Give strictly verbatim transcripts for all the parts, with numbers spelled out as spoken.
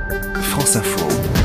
France Info.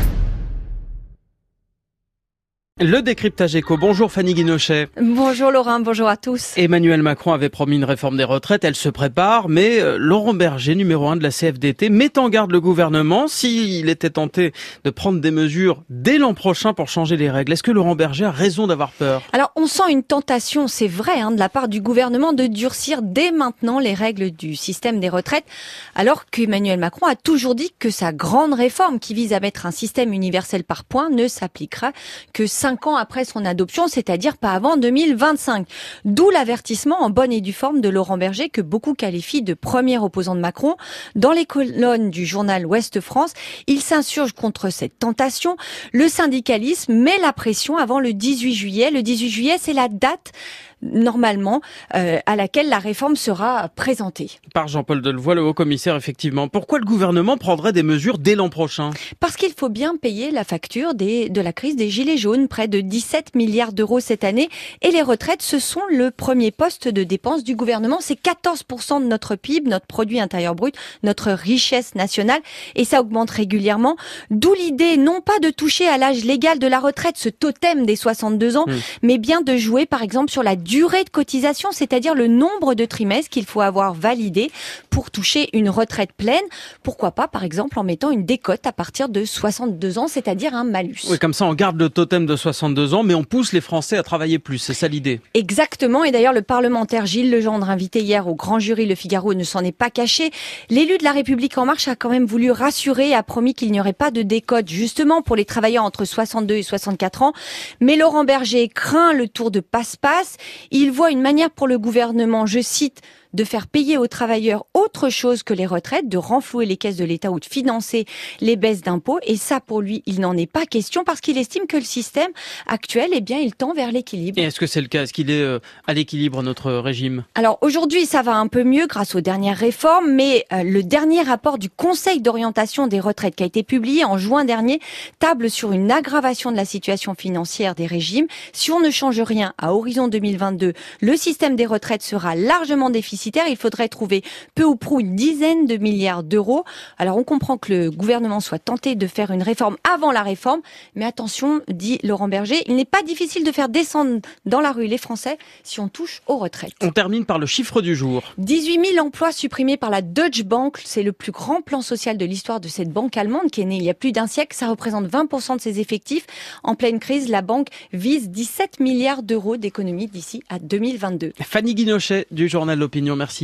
Le décryptage éco. Bonjour Fanny Guinochet. Bonjour Laurent, bonjour à tous. Emmanuel Macron avait promis une réforme des retraites, elle se prépare, mais Laurent Berger, numéro un de la C F D T, met en garde le gouvernement s'il était tenté de prendre des mesures dès l'an prochain pour changer les règles. Est-ce que Laurent Berger a raison d'avoir peur ? Alors on sent une tentation, c'est vrai, hein, de la part du gouvernement de durcir dès maintenant les règles du système des retraites, alors qu'Emmanuel Macron a toujours dit que sa grande réforme qui vise à mettre un système universel par points ne s'appliquera que cinq ans après son adoption, c'est-à-dire pas avant deux mille vingt-cinq. D'où l'avertissement en bonne et due forme de Laurent Berger, que beaucoup qualifient de premier opposant de Macron. Dans les colonnes du journal Ouest France, il s'insurge contre cette tentation. Le syndicalisme met la pression avant le dix-huit juillet. Le dix-huit juillet, c'est la date normalement euh, à laquelle la réforme sera présentée. Par Jean-Paul Delevoye, le haut-commissaire, effectivement. Pourquoi le gouvernement prendrait des mesures dès l'an prochain ? Parce qu'il faut bien payer la facture des, de la crise des Gilets jaunes, près de dix-sept milliards d'euros cette année. Et les retraites, ce sont le premier poste de dépense du gouvernement. C'est quatorze pour cent de notre P I B, notre produit intérieur brut, notre richesse nationale. Et ça augmente régulièrement. D'où l'idée, non pas de toucher à l'âge légal de la retraite, ce totem des soixante-deux ans, mmh. mais bien de jouer, par exemple, sur la durée de cotisation, c'est-à-dire le nombre de trimestres qu'il faut avoir validé pour toucher une retraite pleine. Pourquoi pas, par exemple, en mettant une décote à partir de soixante-deux ans, c'est-à-dire un malus. Oui, comme ça, on garde le totem de soixante-deux ans, mais on pousse les Français à travailler plus. C'est ça l'idée. Exactement. Et d'ailleurs, le parlementaire Gilles Legendre, invité hier au Grand Jury Le Figaro, ne s'en est pas caché. L'élu de La République En Marche a quand même voulu rassurer et a promis qu'il n'y aurait pas de décote, justement, pour les travailleurs entre soixante-deux et soixante-quatre ans. Mais Laurent Berger craint le tour de passe-passe. Il voit une manière pour le gouvernement, je cite, de faire payer aux travailleurs autre chose que les retraites, de renflouer les caisses de l'État ou de financer les baisses d'impôts. Et ça, pour lui, il n'en est pas question parce qu'il estime que le système actuel, eh bien, il tend vers l'équilibre. Et est-ce que c'est le cas ? Est-ce qu'il est euh, à l'équilibre, notre régime ? Alors aujourd'hui, ça va un peu mieux grâce aux dernières réformes, mais euh, le dernier rapport du Conseil d'orientation des retraites qui a été publié en juin dernier table sur une aggravation de la situation financière des régimes. Si on ne change rien à horizon deux mille vingt-deux, le système des retraites sera largement déficitaire. Il faudrait trouver peu ou prou une dizaine de milliards d'euros. Alors on comprend que le gouvernement soit tenté de faire une réforme avant la réforme, mais attention, dit Laurent Berger, il n'est pas difficile de faire descendre dans la rue les Français si on touche aux retraites. On termine par le chiffre du jour. dix-huit mille emplois supprimés par la Deutsche Bank. C'est le plus grand plan social de l'histoire de cette banque allemande qui est née il y a plus d'un siècle. Ça représente vingt pour cent de ses effectifs. En pleine crise, la banque vise dix-sept milliards d'euros d'économies d'ici à deux mille vingt-deux. Fanny Guinochet du journal L'Opinion. Merci.